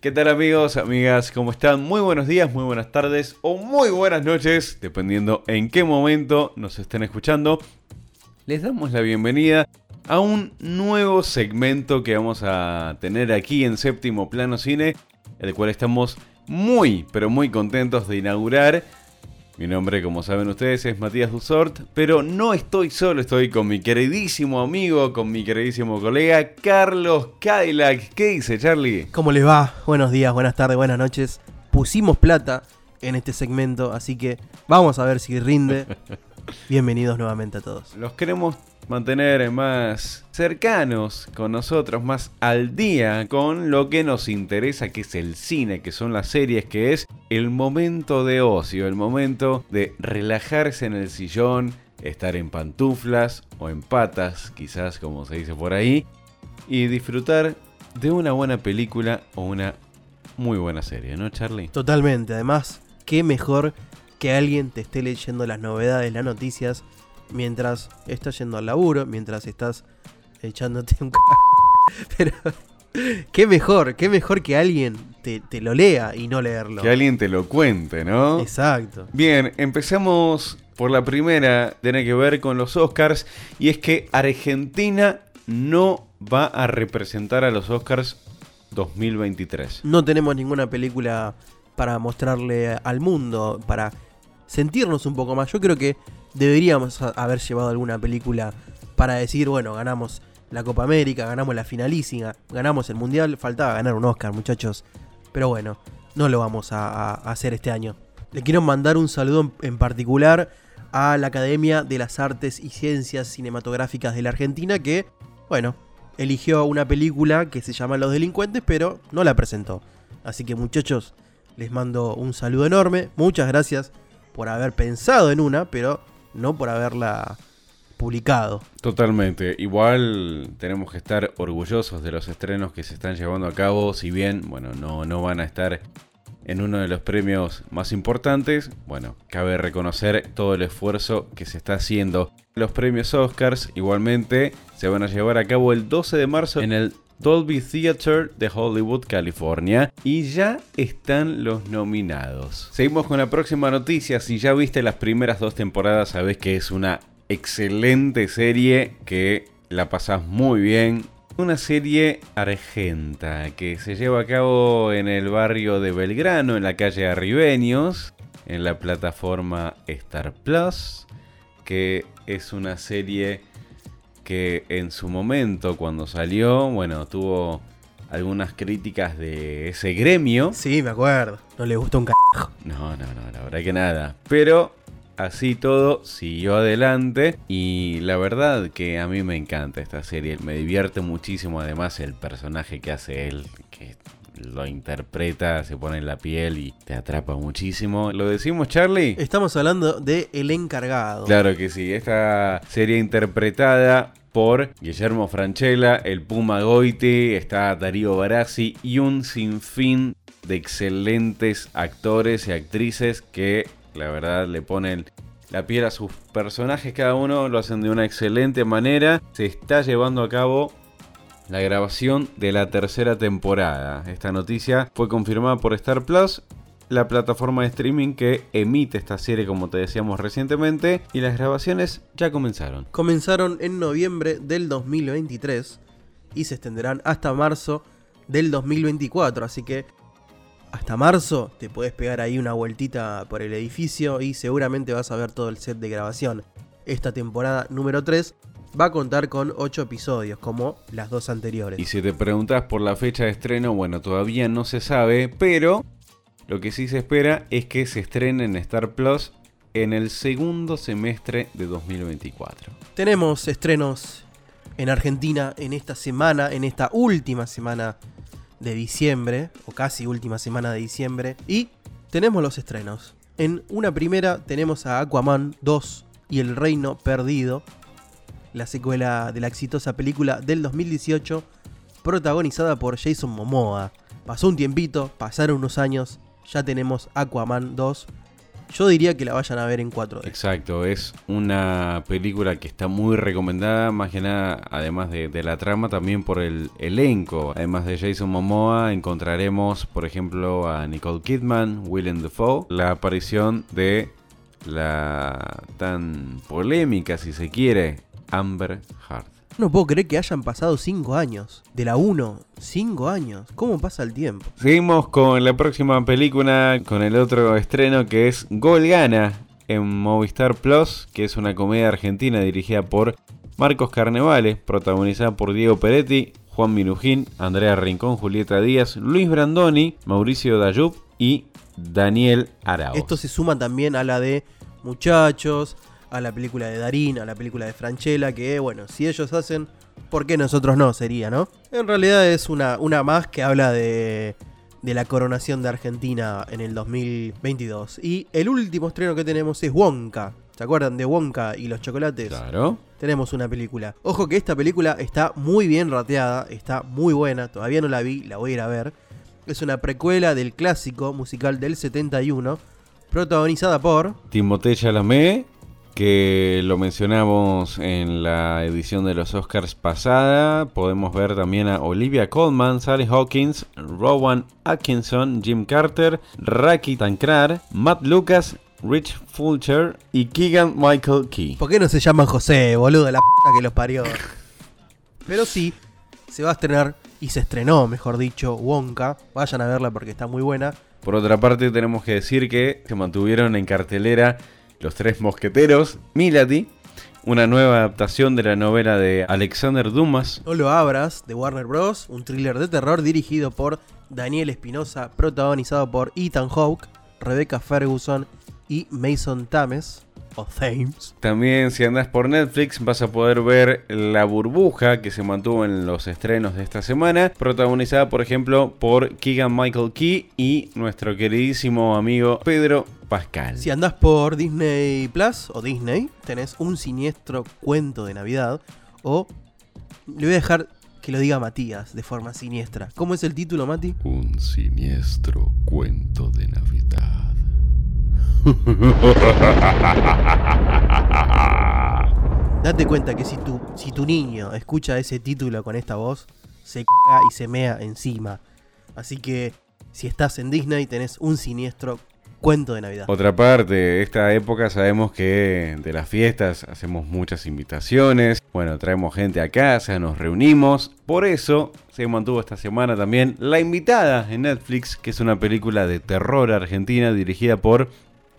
¿Qué tal amigos, amigas? ¿Cómo están? Muy buenos días, muy buenas tardes o muy buenas noches, dependiendo en qué momento nos estén escuchando. Les damos la bienvenida a un nuevo segmento que vamos a tener aquí en Séptimo Plano Cine, el cual estamos muy, pero muy contentos de inaugurar. Mi nombre, como saben ustedes, es Matías Dusort, pero no estoy solo, estoy con mi queridísimo amigo, con mi queridísimo colega, Carlos Cadillac. ¿Qué dice, Charlie? ¿Cómo les va? Buenos días, buenas tardes, buenas noches. Pusimos plata en este segmento, así que vamos a ver si rinde. Bienvenidos nuevamente a todos. Los queremos mantener más cercanos con nosotros, más al día con lo que nos interesa, que es el cine, que son las series, que es el momento de ocio, el momento de relajarse en el sillón, estar en pantuflas o en patas, quizás como se dice por ahí, y disfrutar de una buena película o una muy buena serie, ¿no, Charlie? Totalmente, además, qué mejor que alguien te esté leyendo las novedades, las noticias, mientras estás yendo al laburo, mientras estás echándote un Pero qué mejor que alguien te lo lea y no leerlo. Que alguien te lo cuente, ¿no? Exacto. Bien, empezamos por la primera, tiene que ver con los Oscars, y es que Argentina no va a representar a los Oscars 2023. No tenemos ninguna película para mostrarle al mundo, para sentirnos un poco más. Yo creo que deberíamos haber llevado alguna película para decir, bueno, ganamos la Copa América, ganamos la finalísima, ganamos el Mundial, faltaba ganar un Oscar, muchachos. Pero bueno, no lo vamos a hacer este año. Le quiero mandar un saludo en particular a la Academia de las Artes y Ciencias Cinematográficas de la Argentina, que, bueno, eligió una película que se llama Los Delincuentes, pero no la presentó. Así que, muchachos, les mando un saludo enorme. Muchas gracias por haber pensado en una, pero no por haberla publicado. Totalmente. Igual tenemos que estar orgullosos de los estrenos que se están llevando a cabo, si bien, bueno, no van a estar en uno de los premios más importantes. Bueno, cabe reconocer todo el esfuerzo que se está haciendo. Los premios Oscars igualmente se van a llevar a cabo el 12 de marzo en el Dolby Theatre de Hollywood, California, y ya están los nominados. Seguimos con la próxima noticia. Si ya viste las primeras 2 temporadas, sabés que es una excelente serie, que la pasás muy bien. Una serie argenta que se lleva a cabo en el barrio de Belgrano, en la calle Arribeños, en la plataforma Star Plus, que es una serie que en su momento, cuando salió, bueno, tuvo algunas críticas de ese gremio. Sí, me acuerdo. No le gustó un carajo. No, la verdad que nada. Pero así todo siguió adelante, y la verdad que a mí me encanta esta serie. Me divierte muchísimo, además el personaje que hace él, que lo interpreta, se pone en la piel y te atrapa muchísimo. ¿Lo decimos, Charlie? Estamos hablando de El Encargado. Claro que sí, esta serie interpretada por Guillermo Francella, el Puma Goiti, está Darío Barassi y un sinfín de excelentes actores y actrices que la verdad le ponen la piel a sus personajes. Cada uno lo hacen de una excelente manera. Se está llevando a cabo la grabación de la 3ª temporada. Esta noticia fue confirmada por Star Plus, la plataforma de streaming que emite esta serie, como te decíamos recientemente, y las grabaciones ya comenzaron. Comenzaron en noviembre del 2023 y se extenderán hasta marzo del 2024, así que hasta marzo te podés pegar ahí una vueltita por el edificio y seguramente vas a ver todo el set de grabación. Esta temporada número 3 va a contar con 8 episodios, como las 2 anteriores. Y si te preguntas por la fecha de estreno, bueno, todavía no se sabe, pero lo que sí se espera es que se estrene en Star Plus en el segundo semestre de 2024. Tenemos estrenos en Argentina en esta semana, en esta última semana de diciembre, o casi última semana de diciembre, y tenemos los estrenos. En una primera tenemos a Aquaman 2 y El Reino Perdido, la secuela de la exitosa película del 2018, protagonizada por Jason Momoa. Pasó un tiempito, pasaron unos años, ya tenemos Aquaman 2, yo diría que la vayan a ver en 4D. Exacto, es una película que está muy recomendada, más que nada, además de la trama, también por el elenco. Además de Jason Momoa, encontraremos, por ejemplo, a Nicole Kidman, Willem Dafoe, la aparición de la tan polémica, si se quiere, Amber Heard. No puedo creer que hayan pasado 5 años. De la 1, 5 años. ¿Cómo pasa el tiempo? Seguimos con la próxima película, con el otro estreno que es Gol Gana en Movistar Plus, que es una comedia argentina dirigida por Marcos Carnevale, protagonizada por Diego Peretti, Juan Minujín, Andrea Rincón, Julieta Díaz, Luis Brandoni, Mauricio Dayub y Daniel Arauz. Esto se suma también a la de Muchachos, a la película de Darín, a la película de Francella, que bueno, si ellos hacen, ¿por qué nosotros no? Sería, ¿no? En realidad es una más que habla de la coronación de Argentina en el 2022. Y el último estreno que tenemos es Wonka. ¿Se acuerdan de Wonka y los chocolates? Claro. Tenemos una película. Ojo que esta película está muy bien rateada, está muy buena, todavía no la vi, la voy a ir a ver. Es una precuela del clásico musical del 71, protagonizada por Timothée Chalamet, que lo mencionamos en la edición de los Oscars pasada. Podemos ver también a Olivia Colman, Sally Hawkins, Rowan Atkinson, Jim Carter, Raki Tankrar, Matt Lucas, Rich Fulcher y Keegan Michael Key. ¿Por qué no se llaman José, boludo? La p*** que los parió. Pero sí, se va a estrenar, y se estrenó, mejor dicho, Wonka. Vayan a verla porque está muy buena. Por otra parte, tenemos que decir que se mantuvieron en cartelera Los Tres Mosqueteros, Milady, una nueva adaptación de la novela de Alexander Dumas. No lo abras, de Warner Bros., un thriller de terror dirigido por Daniel Espinosa, protagonizado por Ethan Hawke, Rebecca Ferguson y Mason Thames, o Thames. También, si andás por Netflix, vas a poder ver La Burbuja, que se mantuvo en los estrenos de esta semana, protagonizada, por ejemplo, por Keegan Michael Key y nuestro queridísimo amigo Pedro Pascal. Si andás por Disney Plus o Disney, tenés Un Siniestro Cuento de Navidad, o le voy a dejar que lo diga Matías de forma siniestra. ¿Cómo es el título, Mati? Un siniestro cuento de Navidad. Date cuenta que si tu niño escucha ese título con esta voz, se caga y se mea encima. Así que si estás en Disney tenés Un Siniestro Cuento de Navidad. Otra parte, esta época sabemos que de las fiestas hacemos muchas invitaciones. Bueno, traemos gente a casa, nos reunimos. Por eso se mantuvo esta semana también La Invitada en Netflix, que es una película de terror argentina dirigida por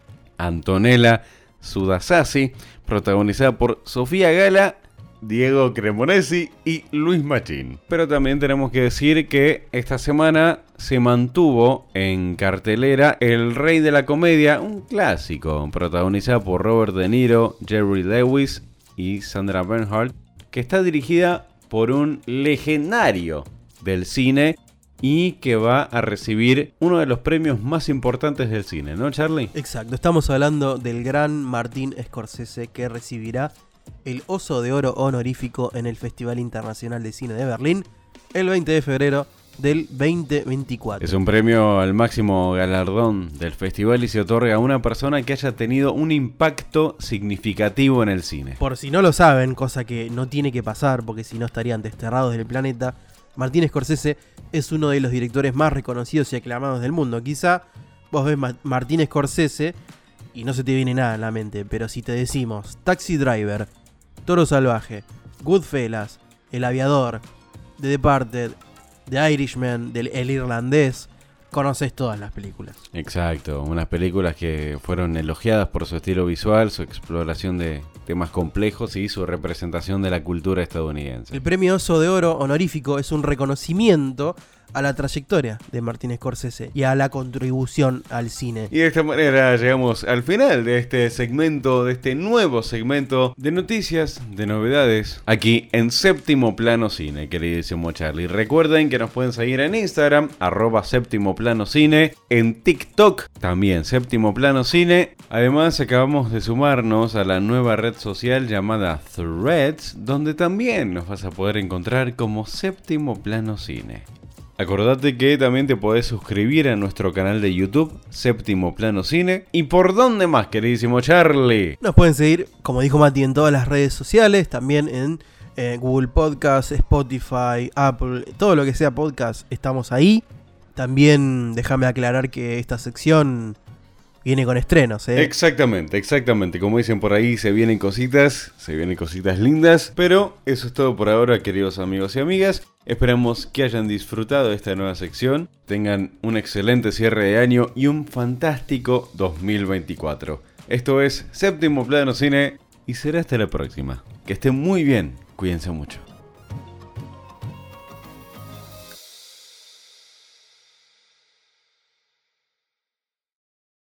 Antonella Sudasasi, protagonizada por Sofía Gala, Diego Cremonesi y Luis Machín. Pero también tenemos que decir que esta semana se mantuvo en cartelera El Rey de la Comedia, un clásico, protagonizada por Robert De Niro, Jerry Lewis y Sandra Bernhard, que está dirigida por un legendario del cine y que va a recibir uno de los premios más importantes del cine, ¿no, Charlie? Exacto, estamos hablando del gran Martín Scorsese, que recibirá el Oso de Oro honorífico en el Festival Internacional de Cine de Berlín el 20 de febrero del 2024. Es un premio al máximo galardón del festival y se otorga a una persona que haya tenido un impacto significativo en el cine. Por si no lo saben, cosa que no tiene que pasar porque si no estarían desterrados del planeta, Martín Scorsese es uno de los directores más reconocidos y aclamados del mundo. Quizá vos ves Martín Scorsese y no se te viene nada en la mente, pero si te decimos Taxi Driver, Toro Salvaje, Goodfellas, El Aviador, The Departed, The Irishman, El Irlandés, conoces todas las películas. Exacto, unas películas que fueron elogiadas por su estilo visual, su exploración de temas complejos y su representación de la cultura estadounidense. El premio Oso de Oro honorífico es un reconocimiento a la trayectoria de Martín Scorsese y a la contribución al cine. Y de esta manera llegamos al final de este segmento, de este nuevo segmento de noticias, de novedades, aquí en Séptimo Plano Cine, queridísimo Charlie. Recuerden que nos pueden seguir en Instagram, @SéptimoPlanoCine, en TikTok, también Séptimo Plano Cine. Además, acabamos de sumarnos a la nueva red social llamada Threads, donde también nos vas a poder encontrar como Séptimo Plano Cine. Acordate que también te podés suscribir a nuestro canal de YouTube, Séptimo Plano Cine. ¿Y por dónde más, queridísimo Charlie? Nos pueden seguir, como dijo Mati, en todas las redes sociales, también en Google Podcast, Spotify, Apple, todo lo que sea podcast, estamos ahí. También déjame aclarar que esta sección viene con estrenos, ¿eh? Exactamente. Como dicen por ahí, se vienen cositas lindas. Pero eso es todo por ahora, queridos amigos y amigas. Esperamos que hayan disfrutado de esta nueva sección. Tengan un excelente cierre de año y un fantástico 2024. Esto es Séptimo Plano Cine y será hasta la próxima. Que estén muy bien. Cuídense mucho.